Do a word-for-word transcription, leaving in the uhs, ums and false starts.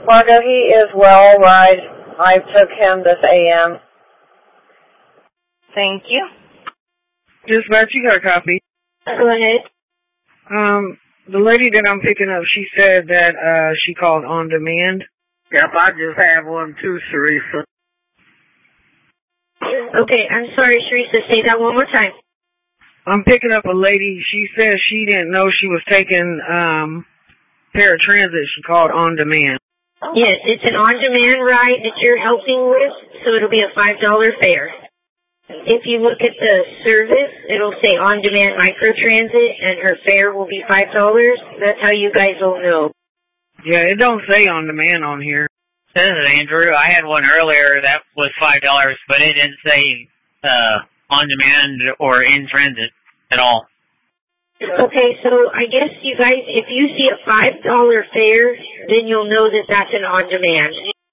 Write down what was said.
Margo, he is well, right? I took him this A M. Thank you. Dispatch, you got a copy. Go ahead. Um, the lady that I'm picking up, she said that uh she called on demand. Yep, I just have one too, Teresa. Okay, I'm sorry, Teresa. Say that one more time. I'm picking up a lady. She said she didn't know she was taking um paratransit. She called on demand. Yes, it's an on-demand ride that you're helping with, so it'll be a five dollar fare. If you look at the service, it'll say on-demand microtransit, and her fare will be five dollars. That's how you guys will know. Yeah, it don't say on demand on here. This is Andrew. I had one earlier that was five dollars, but it didn't say uh, on demand or in transit at all. Okay, so I guess you guys, if you see a five dollar fare, then you'll know that that's an on-demand.